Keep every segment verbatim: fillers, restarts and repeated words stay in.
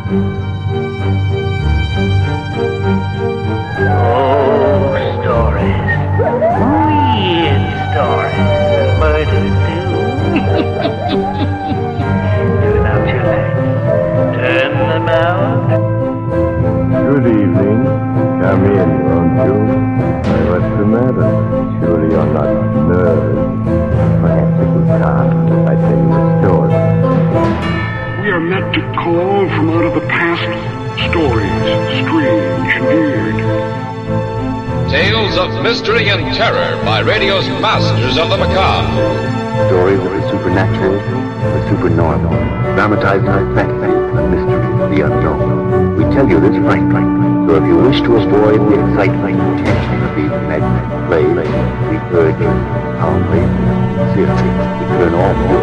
Mystery and terror by radio's masters of the macabre. Stories of the supernatural, the supernormal, dramatized fantasy, the mystery, the unknown. We tell you this frankly, so if you wish to avoid the excitement and tension of these imaginary plays, we urge you, calmly, sincerely, to turn off your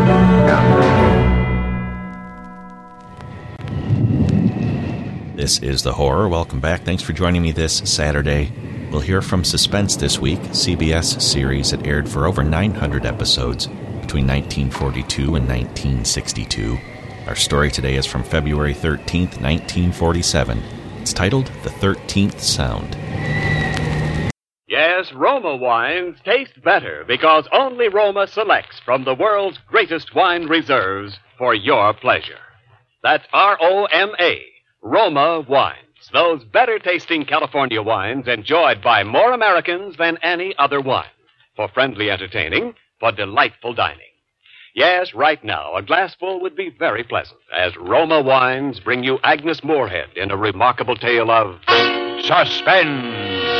radio now. This is The Horror. Welcome back. Thanks for joining me this Saturday. We'll hear from Suspense this week, C B S series that aired for over nine hundred episodes between nineteen forty-two and nineteen sixty-two. Our story today is from February thirteenth, nineteen forty-seven. It's titled The thirteenth Sound. Yes, Roma wines taste better because only Roma selects from the world's greatest wine reserves for your pleasure. That's R O M A, Roma wines. Those better-tasting California wines enjoyed by more Americans than any other wine. For friendly entertaining, for delightful dining. Yes, right now, a glassful would be very pleasant, as Roma wines bring you Agnes Moorehead in a remarkable tale of suspense.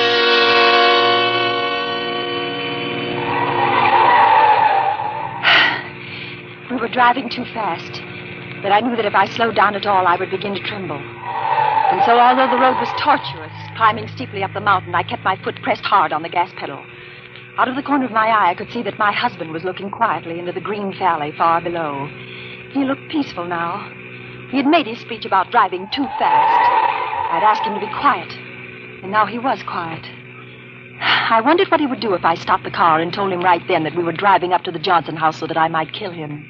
We were driving too fast, but I knew that if I slowed down at all, I would begin to tremble. And so, although the road was tortuous, climbing steeply up the mountain, I kept my foot pressed hard on the gas pedal. Out of the corner of my eye, I could see that my husband was looking quietly into the green valley far below. He looked peaceful now. He had made his speech about driving too fast. I'd asked him to be quiet, and now he was quiet. I wondered what he would do if I stopped the car and told him right then that we were driving up to the Johnson house so that I might kill him.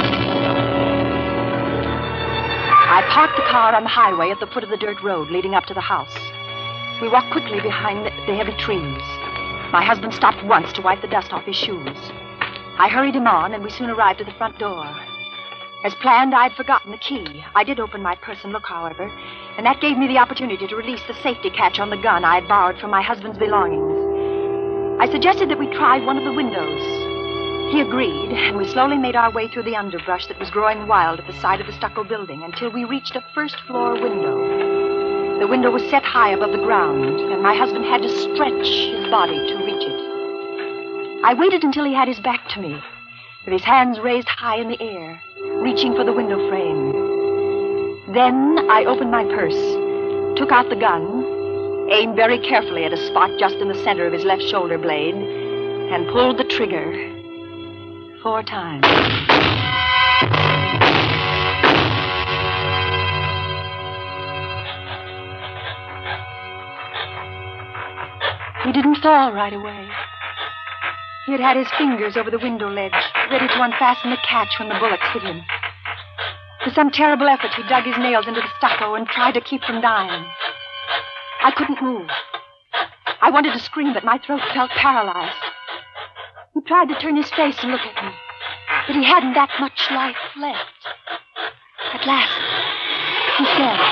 I parked the car on the highway at the foot of the dirt road leading up to the house. We walked quickly behind the, the heavy trees. My husband stopped once to wipe the dust off his shoes. I hurried him on, and we soon arrived at the front door. As planned, I'd forgotten the key. I did open my purse and look, however, and that gave me the opportunity to release the safety catch on the gun I had borrowed from my husband's belongings. I suggested that we try one of the windows. He agreed, and we slowly made our way through the underbrush that was growing wild at the side of the stucco building until we reached a first-floor window. The window was set high above the ground, and my husband had to stretch his body to reach it. I waited until he had his back to me, with his hands raised high in the air, reaching for the window frame. Then I opened my purse, took out the gun, aimed very carefully at a spot just in the center of his left shoulder blade, and pulled the trigger. Four times. He didn't fall right away. He had had his fingers over the window ledge, ready to unfasten the catch when the bullets hit him. With some terrible effort, he dug his nails into the stucco and tried to keep from dying. I couldn't move. I wanted to scream, but my throat felt paralyzed. He tried to turn his face and look at me, but he hadn't that much life left. At last, he said,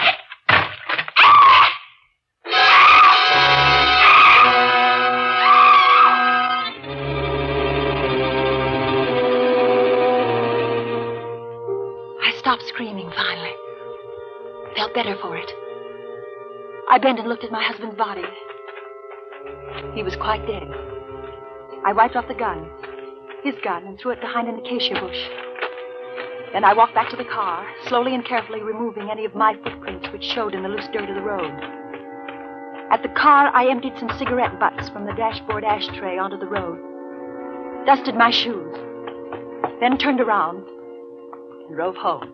I stopped screaming finally. Felt better for it. I bent and looked at my husband's body. He was quite dead. I wiped off the gun, his gun, and threw it behind an acacia bush. Then I walked back to the car, slowly and carefully removing any of my footprints which showed in the loose dirt of the road. At the car, I emptied some cigarette butts from the dashboard ashtray onto the road, dusted my shoes, then turned around and drove home.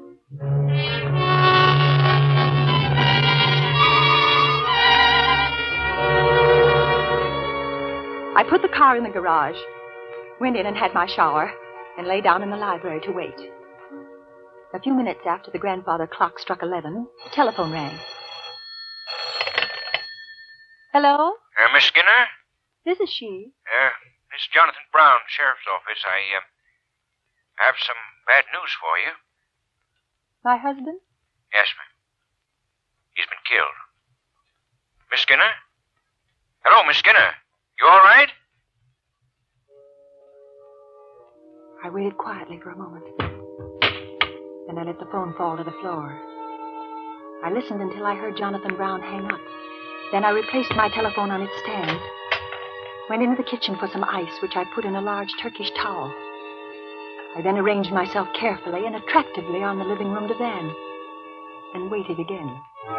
I put the car in the garage, went in and had my shower, and lay down in the library to wait. A few minutes after the grandfather clock struck eleven, the telephone rang. Hello? Uh, Miss Skinner? This is she. Uh, this is Jonathan Brown, Sheriff's Office. I, uh, have some bad news for you. My husband? Yes, ma'am. He's been killed. Miss Skinner? Hello, Miss Skinner. You all right? I waited quietly for a moment. Then I let the phone fall to the floor. I listened until I heard Jonathan Brown hang up. Then I replaced my telephone on its stand. Went into the kitchen for some ice, which I put in a large Turkish towel. I then arranged myself carefully and attractively on the living room divan. And waited again.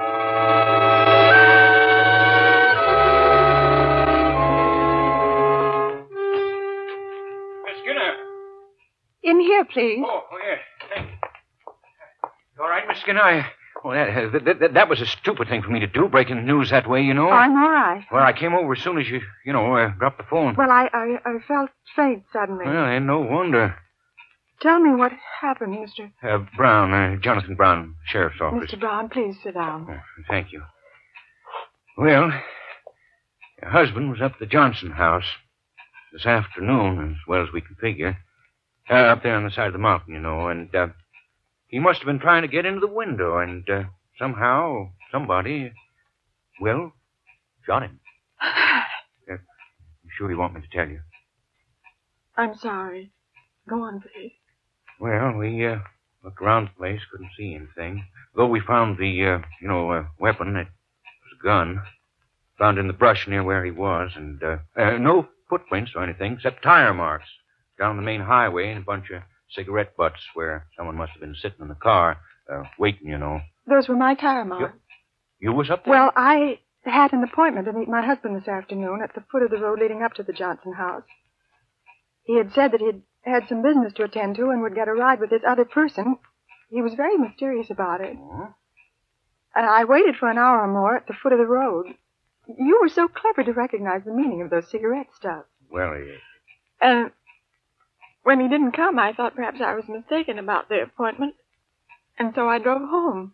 Miss Skinner. In here, please. Oh, oh yeah. Thank you. You all right, Miss Skinner? I... Well, that, that, that, that was a stupid thing for me to do, breaking the news that way, you know. I'm all right. Well, I came over as soon as you, you know, uh, dropped the phone. Well, I, I, I felt faint suddenly. Well, ain't no wonder. Tell me what happened, Mister... Uh, Brown, uh, Jonathan Brown, Sheriff's Office. Mister Brown, please sit down. Oh, thank you. Well, your husband was up at the Johnson house this afternoon, as well as we can figure. Uh, up there on the side of the mountain, you know, and, uh, he must have been trying to get into the window, and uh, somehow, somebody, well, shot him. uh, you sure you want me to tell you? I'm sorry. Go on, please. Well, we uh, looked around the place, couldn't see anything. Though we found the, uh, you know, uh, weapon, it was a gun, found in the brush near where he was, and uh, uh, no footprints or anything, except tire marks down the main highway and a bunch of cigarette butts where someone must have been sitting in the car, uh, waiting, you know. Those were my tire marks. You, you was up there? Well, I had an appointment to meet my husband this afternoon at the foot of the road leading up to the Johnson house. He had said that he'd had some business to attend to and would get a ride with this other person. He was very mysterious about it. Oh? And I waited for an hour or more at the foot of the road. You were so clever to recognize the meaning of those cigarette stubs. Well, he... And when he didn't come, I thought perhaps I was mistaken about the appointment. And so I drove home.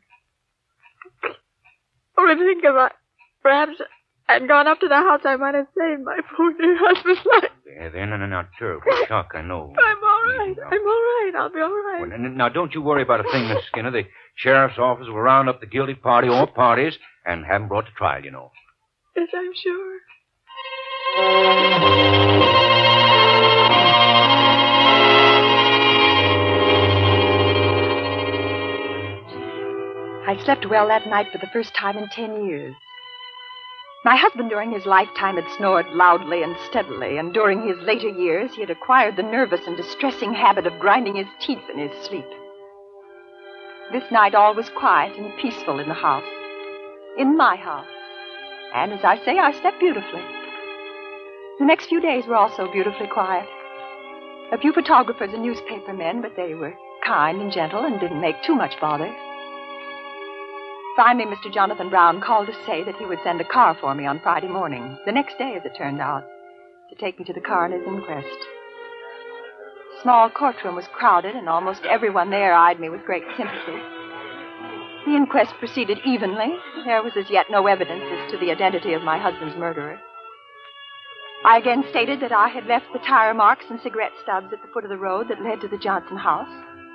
Oh, to think of it. Perhaps I'd gone up to the house, I might have saved my poor dear husband's life. Yeah, they're not, not terrible shock, I know. I'm all right. I'm all right. I'll be all right. Well, n- now, don't you worry about a thing, Miss Skinner. The sheriff's office will round up the guilty party or parties and have them brought to trial, you know. Yes, I'm sure. I slept well that night for the first time in ten years. My husband during his lifetime had snored loudly and steadily, and during his later years he had acquired the nervous and distressing habit of grinding his teeth in his sleep. This night all was quiet and peaceful in the house, in my house. And as I say, I slept beautifully. The next few days were also beautifully quiet. A few photographers and newspaper men, but they were kind and gentle and didn't make too much bother. Finally, Mister Jonathan Brown called to say that he would send a car for me on Friday morning, the next day, as it turned out, to take me to the coroner's inquest. The small courtroom was crowded, and almost everyone there eyed me with great sympathy. The inquest proceeded evenly. There was as yet no evidence as to the identity of my husband's murderer. I again stated that I had left the tire marks and cigarette stubs at the foot of the road that led to the Johnson house.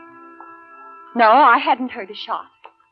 No, I hadn't heard a shot.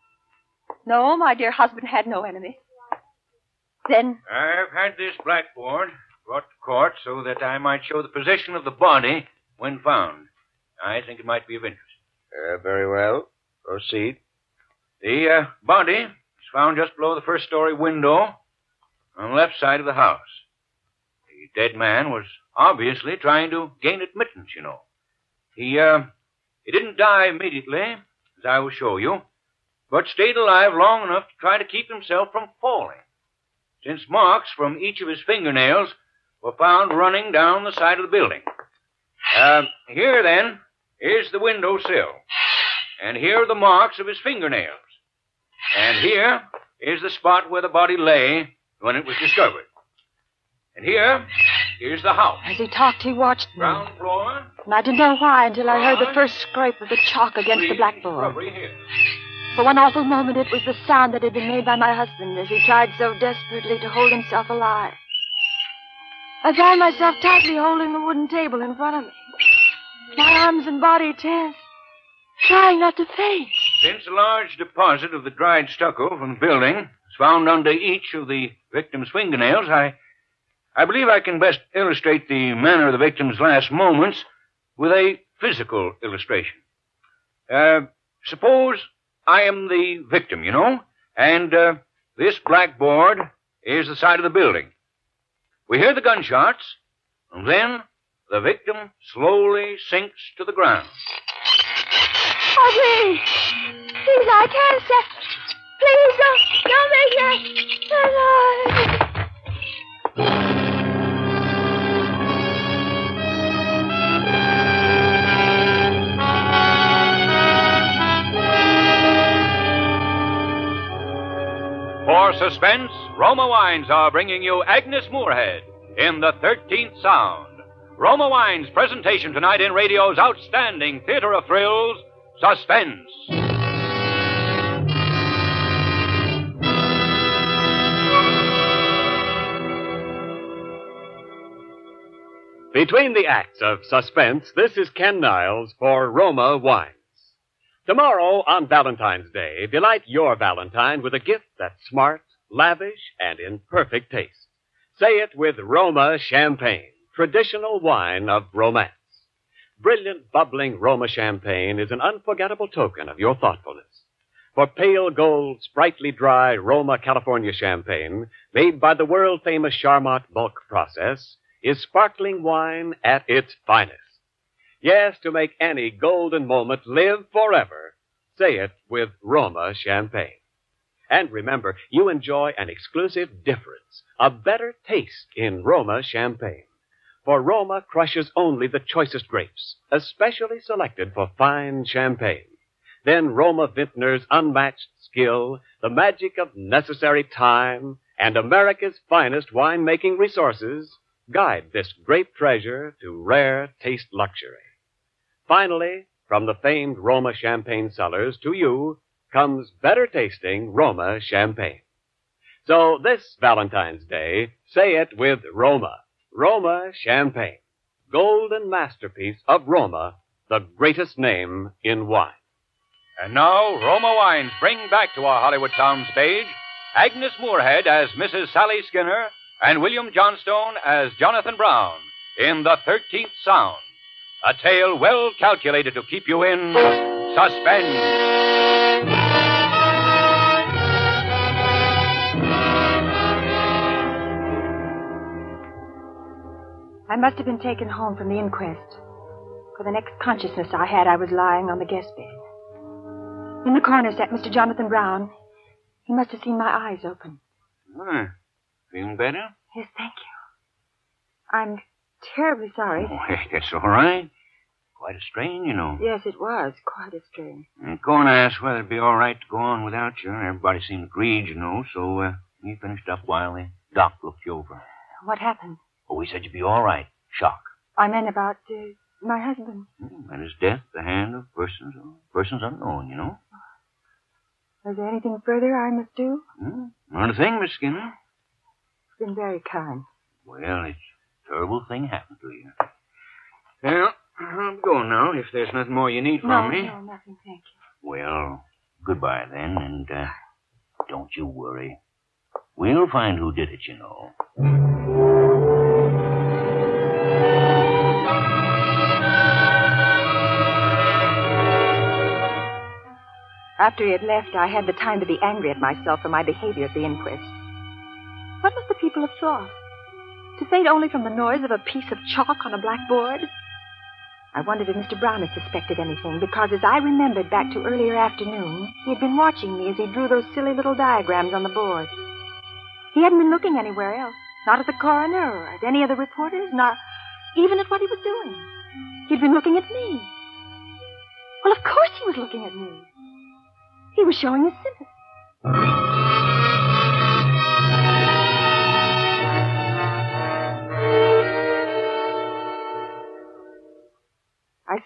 No, my dear husband had no enemy. Then... I've had this blackboard brought to court so that I might show the position of the body when found. I think it might be of interest. Uh, very well. Proceed. The uh, body was found just below the first-story window on the left side of the house. The dead man was obviously trying to gain admittance, you know. He, uh, he didn't die immediately, as I will show you, but stayed alive long enough to try to keep himself from falling, since marks from each of his fingernails were found running down the side of the building. Uh, here, then, is the window sill, and here are the marks of his fingernails, and here is the spot where the body lay when it was discovered. And here is the house. As he talked, he watched me. Ground floor. And I didn't know why until I heard the first scrape of the chalk against the blackboard. Here. For one awful moment, it was the sound that had been made by my husband as he tried so desperately to hold himself alive. I found myself tightly holding the wooden table in front of me. My arms and body tense, trying not to faint. Since a large deposit of the dried stucco from the building was found under each of the victim's fingernails, I, I believe I can best illustrate the manner of the victim's last moments with a physical illustration. Uh, suppose I am the victim, you know, and uh, this blackboard is the side of the building. We hear the gunshots, and then the victim slowly sinks to the ground. Oh, please. Please, I can't say. Please, don't, don't make that. For suspense, Roma Wines are bringing you Agnes Moorehead in The thirteenth Sound. Roma Wines' presentation tonight in radio's outstanding theater of thrills, Suspense. Between the acts of Suspense, this is Ken Niles for Roma Wines. Tomorrow, on Valentine's Day, delight your Valentine with a gift that's smart, lavish, and in perfect taste. Say it with Roma Champagne, traditional wine of romance. Brilliant, bubbling Roma Champagne is an unforgettable token of your thoughtfulness. For pale gold, sprightly dry Roma California Champagne, made by the world-famous Charmant bulk process, is sparkling wine at its finest. Yes, to make any golden moment live forever, say it with Roma Champagne. And remember, you enjoy an exclusive difference, a better taste in Roma Champagne. For Roma crushes only the choicest grapes, especially selected for fine champagne. Then Roma Vintner's unmatched skill, the magic of necessary time, and America's finest winemaking resources guide this grape treasure to rare taste luxury. Finally, from the famed Roma Champagne cellars to you comes better tasting Roma Champagne. So this Valentine's Day, say it with Roma. Roma Champagne. Golden masterpiece of Roma, the greatest name in wine. And now, Roma Wines bring back to our Hollywood sound stage Agnes Moorehead as Missus Sally Skinner and William Johnstone as Jonathan Brown in The thirteenth Sound. A tale well calculated to keep you in suspense. I must have been taken home from the inquest. For the next consciousness I had, I was lying on the guest bed. In the corner sat Mister Jonathan Brown. He must have seen my eyes open. Hmm. Feeling better? Yes, thank you. I'm terribly sorry. Oh, hey, that's all right. Quite a strain, you know. Yes, it was. Quite a strain. And Coroner asked whether it'd be all right to go on without you. Everybody seemed agreed, you know, so uh, we finished up while the doc looked you over. What happened? Oh, we said you'd be all right. Shock. I meant about uh, my husband. Mm, and his death, the hand of persons, persons unknown, you know. Is there anything further I must do? Mm, not a thing, Miss Skinner. It's been very kind. Well, it's a terrible thing happened to you. Well, I'm going now, if there's nothing more you need from no, me. No, nothing, thank you. Well, goodbye then, and uh, don't you worry. We'll find who did it, you know. After he had left, I had the time to be angry at myself for my behavior at the inquest. What must the people have thought? To faint only from the noise of a piece of chalk on a blackboard? I wondered if Mister Brown had suspected anything, because as I remembered back to earlier afternoon, he had been watching me as he drew those silly little diagrams on the board. He hadn't been looking anywhere else, not at the coroner or at any of the reporters, not even at what he was doing. He'd been looking at me. Well, of course he was looking at me. He was showing his sympathy.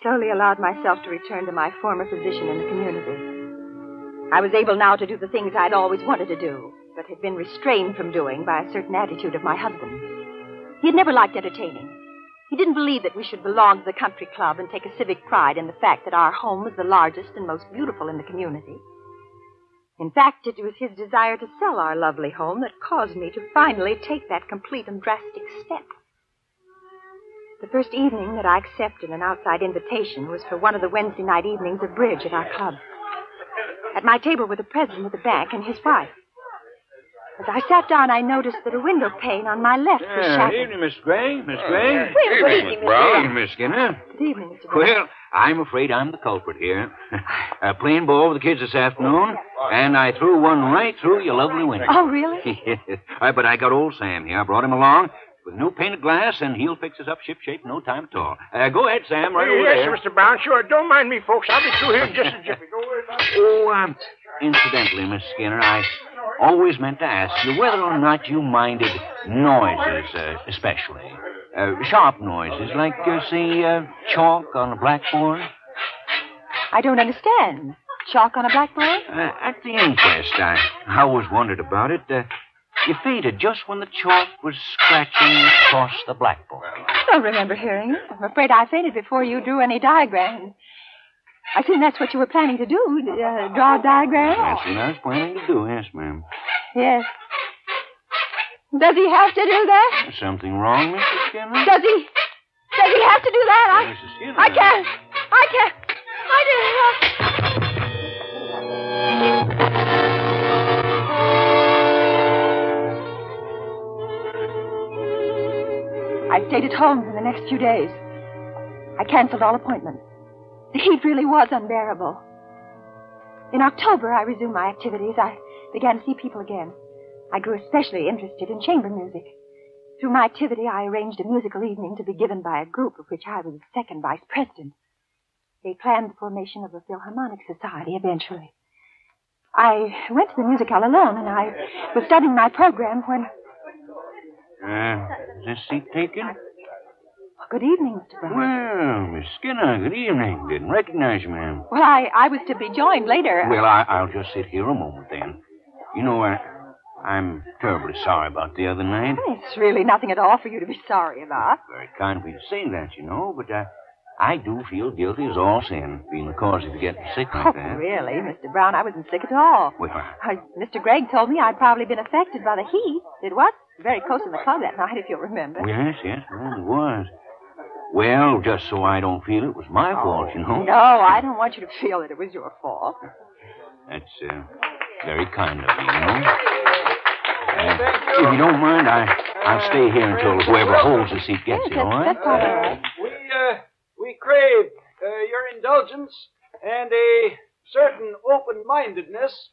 slowly allowed myself to return to my former position in the community. I was able now to do the things I'd always wanted to do, but had been restrained from doing by a certain attitude of my husband. He had never liked entertaining. He didn't believe that we should belong to the country club and take a civic pride in the fact that our home was the largest and most beautiful in the community. In fact, it was his desire to sell our lovely home that caused me to finally take that complete and drastic step. The first evening that I accepted an outside invitation was for one of the Wednesday night evenings of bridge at our club. At my table were the president of the bank and his wife. As I sat down, I noticed that a window pane on my left was Uh, shattered. evening, Miss Gray. Miss Gray. Well, good evening, Mister Brown. Miss Skinner. Good evening, Mister Brown. Well, I'm afraid I'm the culprit here. uh, playing ball with the kids this afternoon, and I threw one right through your lovely window. Oh, really? Yes. Uh, but I got old Sam here. I brought him along with new painted glass, and he'll fix us up shipshape in no time at all. Uh, go ahead, Sam, right over yes, there. Mister Brown, sure. Don't mind me, folks. I'll be through here in just a jiffy. Don't worry about it. Oh, um, incidentally, Miss Skinner, I always meant to ask you whether or not you minded noises, uh, especially. Uh, sharp noises, like, uh, say, uh, chalk on a blackboard. I don't understand. Chalk on a blackboard? Uh, at the inquest, I, I always wondered about it. Uh, you fainted just when the chalk was scratching across the blackboard. I don't remember hearing it. I'm afraid I fainted before you drew any diagram. I assume that's what you were planning to do, uh, draw a diagram? That's what I was planning to do, yes, ma'am. Yes. Does he have to do that? Something wrong, Missus Skinner? Does he? Does he have to do that? I, Missus Skinner. I can't. I can't. I didn't. I stayed at home for the next few days. I canceled all appointments. The heat really was unbearable. In October, I resumed my activities. I began to see people again. I grew especially interested in chamber music. Through my activity, I arranged a musical evening to be given by a group of which I was the second vice president. They planned the formation of a Philharmonic Society eventually. I went to the music hall alone, and I was studying my program when... Uh, is this seat taken? Oh, good evening, Mister Brown. Well, Miss Skinner, good evening. Didn't recognize you, ma'am. Well, I, I was to be joined later. Well, I, I'll just sit here a moment then. You know, I, I'm terribly sorry about the other night. It's really nothing at all for you to be sorry about. Very kind of you to say that, you know, but uh, I do feel guilty as all sin, being the cause of you getting sick like Oh, that. really, Mister Brown? I wasn't sick at all. Well, Uh, Mister Gregg told me I'd probably been affected by the heat. It was very close in the club that night, if you'll remember. yes, yes, well, it was. Well, just so I don't feel it was my fault, you know. No, I don't want you to feel that it was your fault. That's uh, very kind of you, you know. Uh, if you don't mind, I, I'll stay here until whoever holds the seat gets Yes, here, all right? that's all right. We, uh, we crave uh, your indulgence and a certain open-mindedness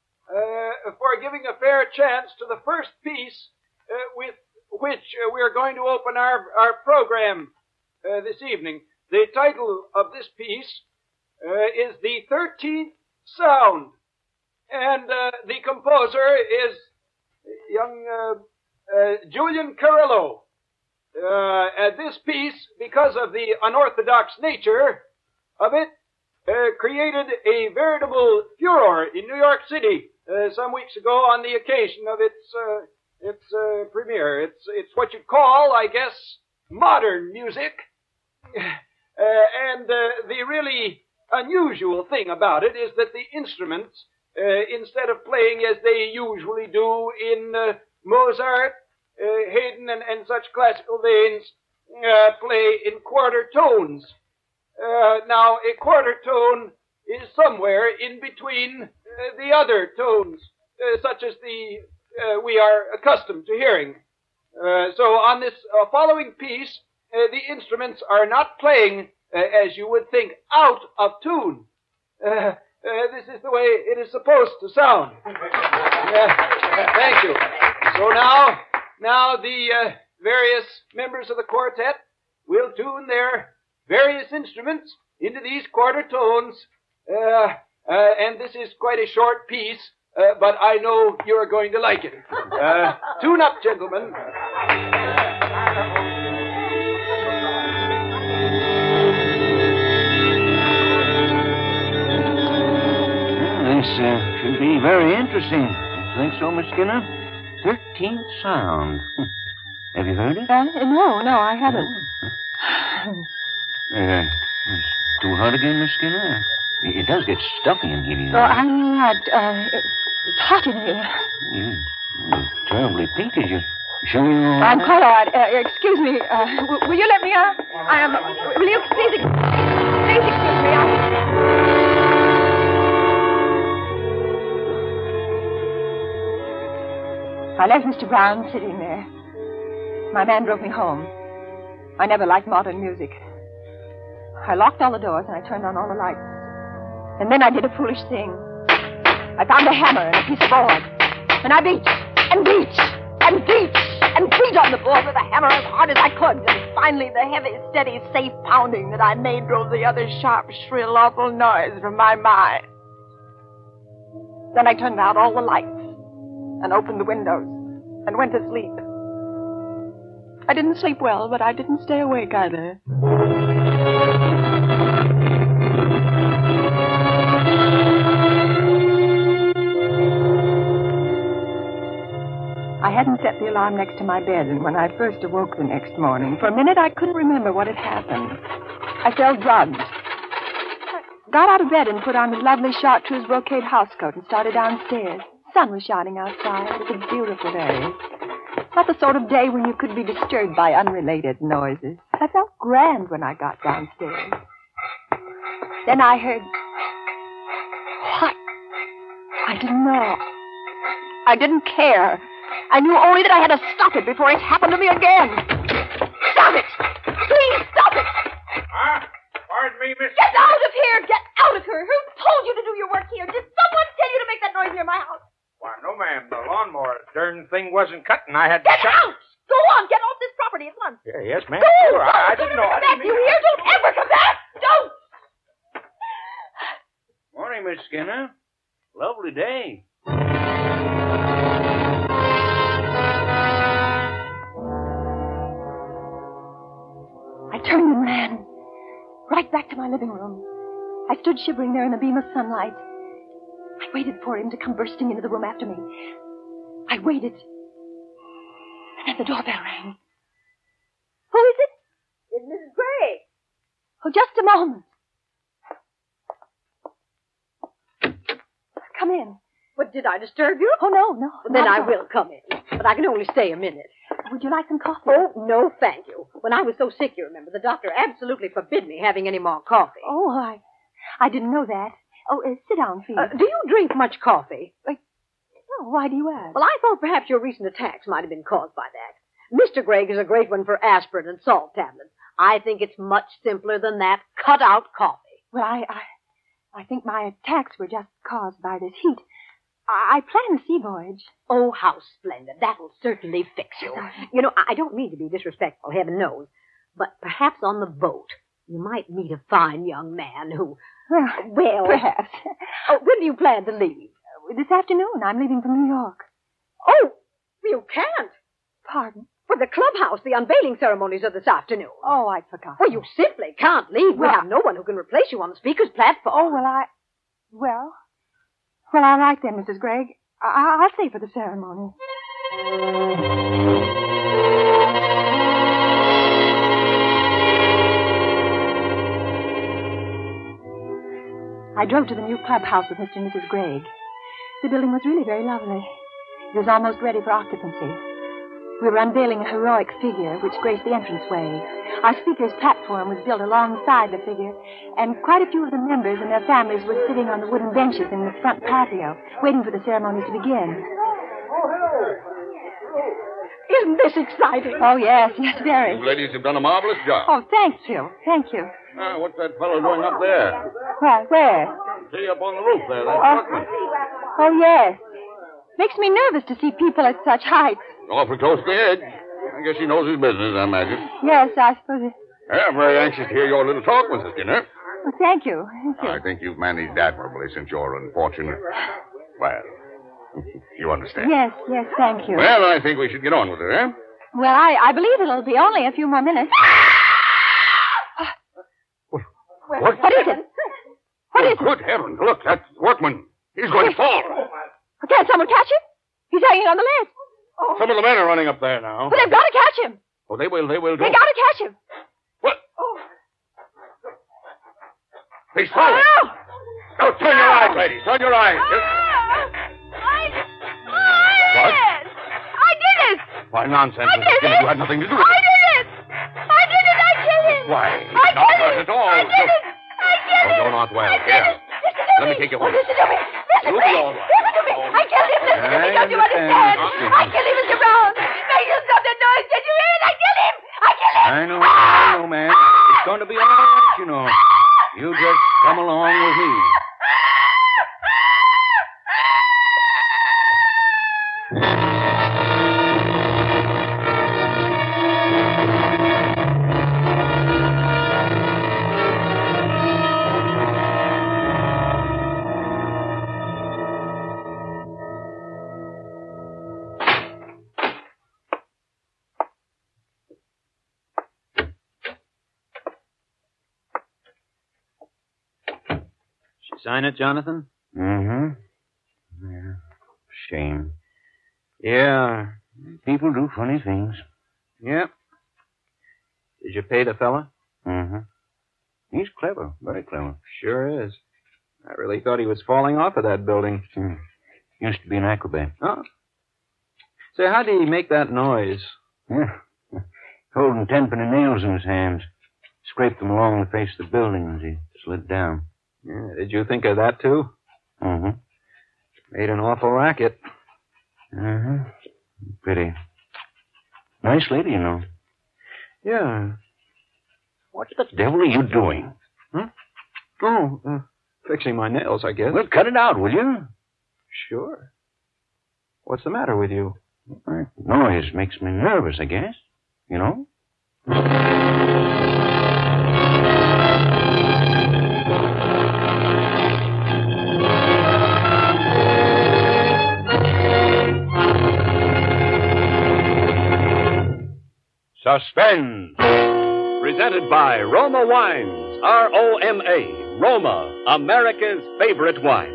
uh, for giving a fair chance to the first piece uh, with which uh, we are going to open our, our program uh, this evening. The title of this piece uh, is The thirteenth Sound, and uh, the composer is young uh, uh, Julian Carrillo. Uh, and this piece, because of the unorthodox nature of it, uh, created a veritable furor in New York City uh, some weeks ago on the occasion of its uh, its uh, premiere. It's it's what you'd call, I guess, modern music. Uh, and uh, the really unusual thing about it is that the instruments, uh, instead of playing as they usually do in uh, Mozart, uh, Haydn, and, and such classical veins, uh, play in quarter tones. Uh, now, a quarter tone is somewhere in between uh, the other tones, uh, such as the uh, we are accustomed to hearing. Uh, so on this uh, following piece, uh, the instruments are not playing, uh, as you would think, out of tune. Uh, uh, this is the way it is supposed to sound. Uh, thank you. So now, now the uh, various members of the quartet will tune their various instruments into these quarter tones, uh, uh, and this is quite a short piece, uh, but I know you're going to like it. Uh, tune up, gentlemen. this uh, should be very interesting. Think so, Miss Skinner? Thirteenth sound. Have you heard it? Uh, no, no, I haven't. Uh, it's too hot again, Miss Skinner? It, it does get stuffy in here, you know. Oh, I'm not. Uh, it's hot in here. Yeah. You're terribly peaked. You sure you're all I'm right? quite all right. Uh, excuse me. Uh, w- will you let me out? I am. Will you please, ex- please excuse me? I... I left Mister Brown sitting there. My man drove me home. I never liked modern music. I locked all the doors and I turned on all the lights. And then I did a foolish thing. I found a hammer and a piece of board. And I beat and beat and beat and beat on the board with a hammer as hard as I could. And finally the heavy, steady, safe pounding that I made drove the other sharp, shrill, awful noise from my mind. Then I turned out all the lights and opened the windows and went to sleep. I didn't sleep well, but I didn't stay awake either. I hadn't set the alarm next to my bed, and when I first awoke the next morning, for a minute I couldn't remember what had happened. I felt drugged. I got out of bed and put on a lovely chartreuse brocade housecoat and started downstairs. The sun was shining outside. It was a beautiful day. Not the sort of day when you could be disturbed by unrelated noises. I felt grand when I got downstairs. Then I heard... What? I didn't know. I didn't care. I knew only that I had to stop it before it happened to me again. Stop it! Please stop it! Huh? Pardon me, Miss... Get out of here! Get out of here! Who told you to do your work here? Did someone tell you to make that noise near my house? Why, no, ma'am. The lawnmower darn thing wasn't cutting. I had to Get shut... out! Go on! Get off this property at once! Yeah, yes, ma'am. Go! Sure, I, I didn't know. I Come back! didn't You mean... hear? Don't ever come back! Don't! Morning, Miss Skinner. Lovely day. I turned and ran. Right back to my living room. I stood shivering there in the beam of sunlight. I waited for him to come bursting into the room after me. I waited. And then the doorbell rang. Who is it? It's Missus Gray. Oh, just a moment. Come in. But did I disturb you? Oh, no, no. Well, then not I at all. will come in. But I can only stay a minute. Would you like some coffee? Oh, no, thank you. When I was so sick, you remember, the doctor absolutely forbid me having any more coffee. Oh, I, I didn't know that. Oh, uh, sit down, please. Uh, do you drink much coffee? Uh, no, why do you ask? Well, I thought perhaps your recent attacks might have been caused by that. Mister Gregg is a great one for aspirin and salt tablets. I think it's much simpler than that. Cut out coffee. Well, I, I, I think my attacks were just caused by this heat. I, I planned a sea voyage. Oh, how splendid. That'll certainly fix you. You know, I I don't mean to be disrespectful, heaven knows. But perhaps on the boat, you might meet a fine young man who... Well, well perhaps. Oh, when do you plan to leave? Uh, this afternoon. I'm leaving for New York. Oh, you can't. Pardon? For the clubhouse, the unveiling ceremonies are this afternoon. Oh, I forgot. Well, you simply can't leave. We Well, have no one who can replace you on the speaker's platform. Oh, well, I... Well... Well, all right then, Missus Gregg. I- I'll stay for the ceremony. I drove to the new clubhouse with Mister and Missus Gregg. The building was really very lovely. It was almost ready for occupancy. We were unveiling a heroic figure which graced the entranceway. Our speaker's platform was built alongside the figure, and quite a few of the members and their families were sitting on the wooden benches in the front patio, waiting for the ceremony to begin. Isn't this exciting? Oh, yes, yes, very. You ladies have done a marvelous job. Oh, thank you. Thank you. Ah, what's that fellow doing up there? Well, where? See, up on the roof there, that Oh, truckman. oh, yes. Makes me nervous to see people at such heights. Awfully close to the edge. I guess he knows his business, I imagine. Yes, I suppose it... Yeah, I'm very anxious to hear your little talk, Missus Skinner. Well, thank you. Thank you. I think you've managed admirably since you're unfortunate. Well, you understand. Yes, yes, thank you. Well, I think we should get on with it, eh? Well, I, I believe it'll be only a few more minutes. What? What is it? What Oh, is it? good heavens. Look, that's Workman. He's going to fall. Can't someone catch him? He's hanging on the ledge. Oh. Some of the men are running up there now. But they've got to catch him. Oh, they will, they will. They got to catch him. What? Oh. He's falling. Oh. Oh, turn your eyes, lady. Turn your eyes. Oh. I, I What? did it. I did it. Why, nonsense, I Mister did Skinner. it. You had nothing to do with I it. did it. I did it. I killed him. Why, I not did hurt it. at all. I did it. I killed Oh, him. you're not well. I did Here. it. Listen to Let me me. take you Oh, home. listen to me. Listen You'll to me. be all right. Listen to me. I killed him. Listen to me. I Don't you understand, understand? Miss Skinner. I killed him, Mister Brown. Make him stop the noise. Did you hear it? I killed him. I killed him. I know, I know, ma'am. It's going to be all right, you know. You just come along with me. Sign it, Jonathan? Mm-hmm. Yeah. Shame. Yeah. People do funny things. Yep. Did you pay the fella? Mm-hmm. He's clever. Very clever. Sure is. I really thought he was falling off of that building. Hmm. Used to be an acrobat. Oh. Say, how did he make that noise? Yeah. Holding tenpenny nails in his hands. Scraped them along the face of the building as he slid down. Yeah, did you think of that, too? Mm-hmm. Made an awful racket. Uh-huh. Pretty nice lady, you know. Yeah. What the devil are you doing? Huh? Oh, uh, fixing my nails, I guess. Well, cut it out, will you? Sure. What's the matter with you? That noise makes me nervous, I guess. You know? Suspense. Presented by Roma Wines. R O M A. Roma, America's favorite wine.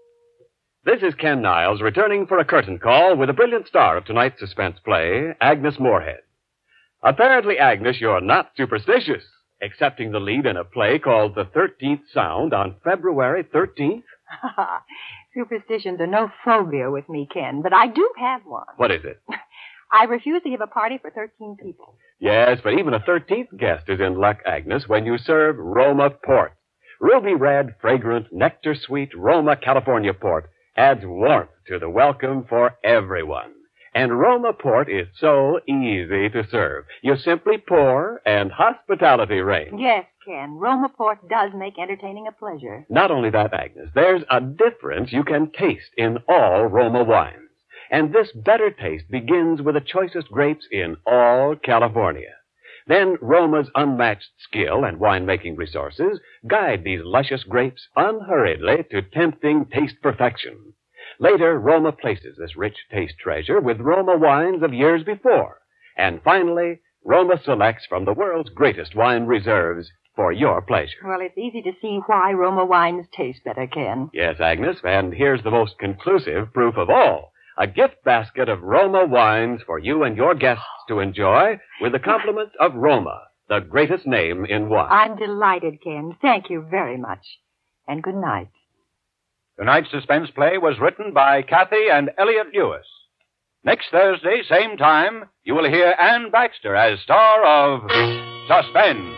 This is Ken Niles returning for a curtain call with a brilliant star of tonight's suspense play, Agnes Moorehead. Apparently, Agnes, you're not superstitious, accepting the lead in a play called The Thirteenth Sound on February thirteenth. Superstitions are no phobia with me, Ken, but I do have one. What is it? I refuse to give a party for thirteen people. Yes, but even a thirteenth guest is in luck, Agnes, when you serve Roma Port. Ruby red, fragrant, nectar-sweet Roma California Port adds warmth to the welcome for everyone. And Roma Port is so easy to serve. You simply pour, and hospitality reigns. Yes, Ken, Roma Port does make entertaining a pleasure. Not only that, Agnes, there's a difference you can taste in all Roma wines. And this better taste begins with the choicest grapes in all California. Then Roma's unmatched skill and winemaking resources guide these luscious grapes unhurriedly to tempting taste perfection. Later, Roma places this rich taste treasure with Roma wines of years before. And finally, Roma selects from the world's greatest wine reserves for your pleasure. Well, it's easy to see why Roma wines taste better, Ken. Yes, Agnes, and here's the most conclusive proof of all. A gift basket of Roma wines for you and your guests to enjoy with the compliments of Roma, the greatest name in wine. I'm delighted, Ken. Thank you very much. And good night. Tonight's suspense play was written by Kathy and Elliot Lewis. Next Thursday, same time, you will hear Ann Baxter as star of Suspense.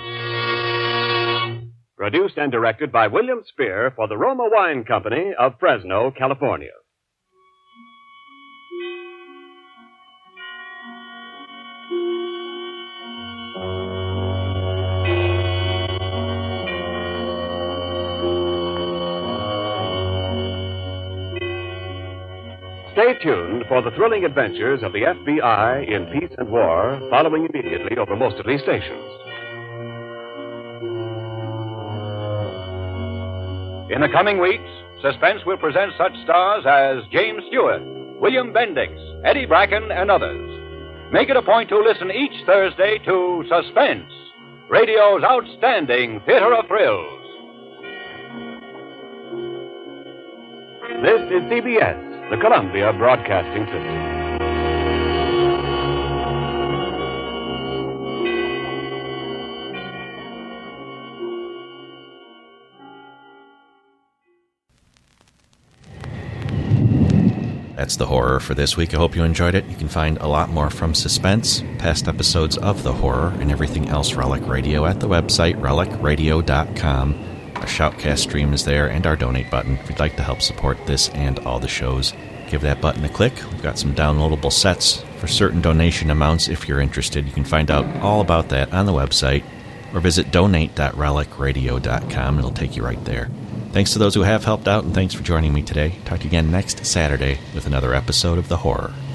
Produced and directed by William Spear for the Roma Wine Company of Fresno, California. Stay tuned for the thrilling adventures of the F B I in Peace and War, following immediately over most of these stations. In the coming weeks, Suspense will present such stars as James Stewart, William Bendix, Eddie Bracken, and others. Make it a point to listen each Thursday to Suspense, radio's outstanding theater of thrills. This is C B S, the Columbia Broadcasting System. That's The Horror for this week. I hope you enjoyed it. You can find a lot more from Suspense, past episodes of The Horror, and everything else Relic Radio at the website relic radio dot com. Our Shoutcast stream is there, and our donate button. If you'd like to help support this and all the shows, give that button a click. We've got some downloadable sets for certain donation amounts if you're interested. You can find out all about that on the website, or visit donate dot relic radio dot com. It'll take you right there. Thanks to those who have helped out, and thanks for joining me today. Talk to you again next Saturday with another episode of The Horror.